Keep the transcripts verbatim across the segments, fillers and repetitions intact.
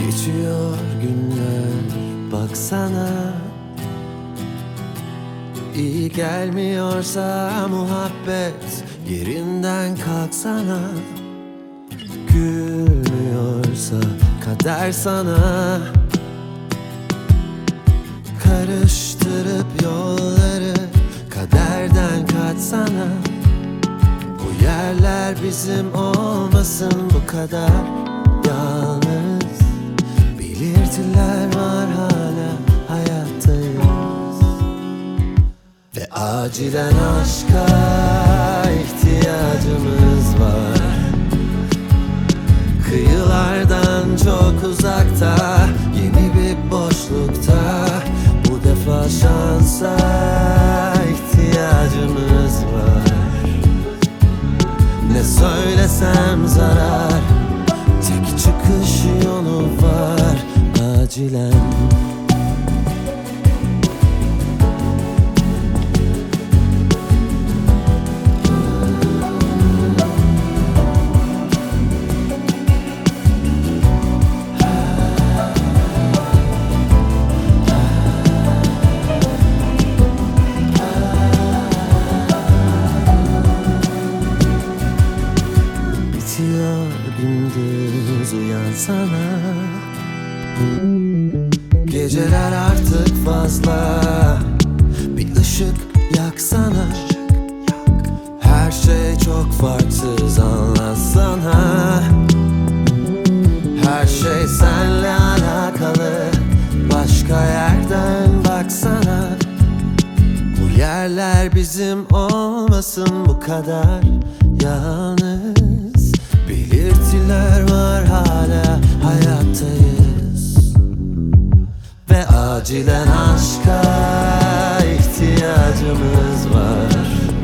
Geçiyor günler, baksana. İyi gelmiyorsa muhabbet, yerinden kalksana. Gülmüyorsa kader sana. Karıştırıp yolları, kaderden kaçsana. Bu yerler bizim olmasın bu kadar yalnız. Belirtiler var, hala hayattayız. Ve acilen aşka ihtiyacımız var. Kıyılardan çok uzakta, yeni bir boşlukta. Bu defa şansa ihtiyacımız var. Ne söylesem zarar, tek çıkış yolu var acilen. Bitiyor gündüz, uyansana. Geceler artık fazla, bir ışık yaksana. Her şey çok farksız, anlatsana. Her şey senle alakalı, başka yerden baksana. Bu yerler bizim olmasın bu kadar yalnız. Belirtiler var, hala hayattayız. Ve acilen aşka ihtiyacımız var.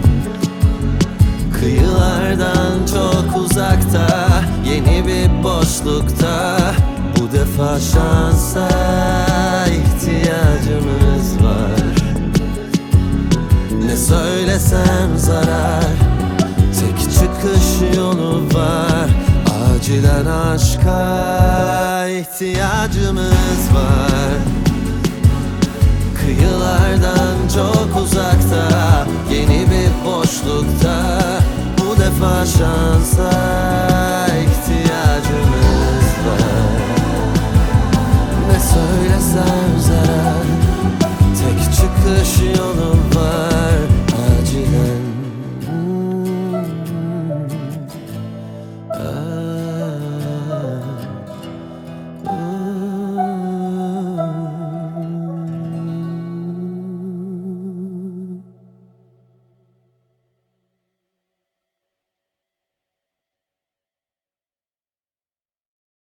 Kıyılardan çok uzakta, yeni bir boşlukta. Bu defa şansa ihtiyacımız var. Ne söylesem zarar, tek çıkış yolu var. Acilen aşka ihtiyacımız var. Kıyılardan çok uzakta, yeni bir boşlukta. Bu defa şansa ihtiyacımız var. Ne söylesem zarar, tek çıkış yolu var.